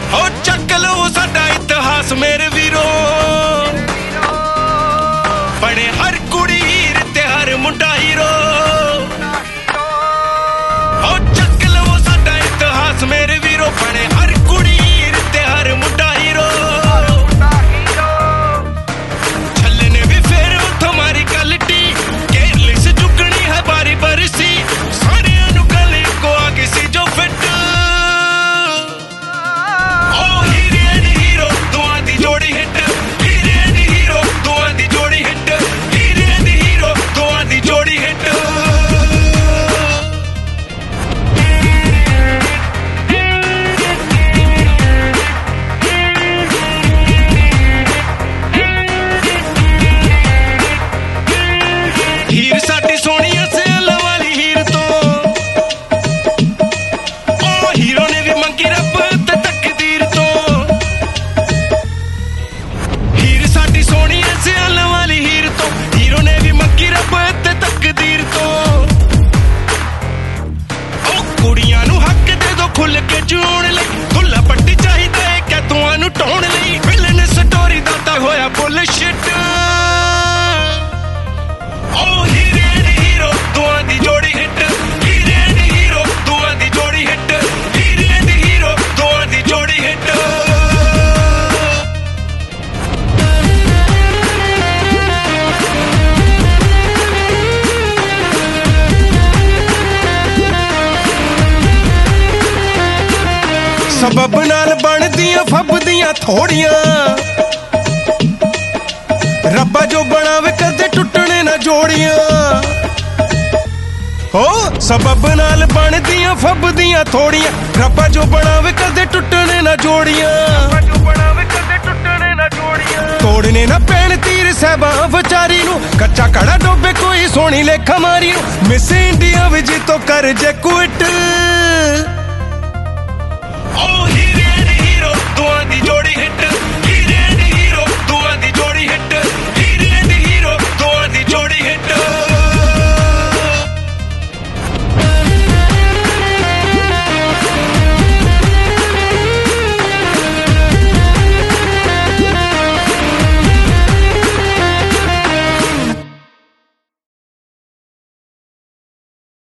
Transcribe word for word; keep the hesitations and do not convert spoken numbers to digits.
हो चक लो साडा इतिहास मेरे वीरो, बने हर कुड़ी हीर ते हर मुंडा हीरो। हो चक लो साडा इतिहास मेरे वीरो, बने हर कुड़ी हीर ते हर मुंडा हीरो। छल्ले ने भी फिर उठो मारी गलटी, केरली से झुकनी है बारी बरसी, सारे अनुकल को आगे सी जो फिट। हीर साडी सोनी सियाल वाली हीर तो, ओ हीरो ने भी मंगी रब ते तकदीर तो। हीर साडी सोनी सियाल वाली हीर तो, हीरो ने भी मंगी रब ते तकदीर तो। ओ कुड़ियां नू हक दे दो खुल के जूण लई, खुला पट्टी चाहिदा है क्या तुहानू ढोण लई। विलन स्टोरी दा तां होया बुलशिट। सबब नाल बनदियां फबदियां थोड़ियां, रब्बा जो बनावे कदे टुटने ना जोड़ियां। हो सबब नाल बनदियां फबदियां थोड़ियां, रब्बा जो बनावे कदे टुटने ना जोड़ियां। तोड़ने ना पैण तीर साहबा विचारी नू, कच्चा कड़ा डोबे कोई सोनी लेखा मारी नू। मिस इंडिया विच तो कर जे क्विट।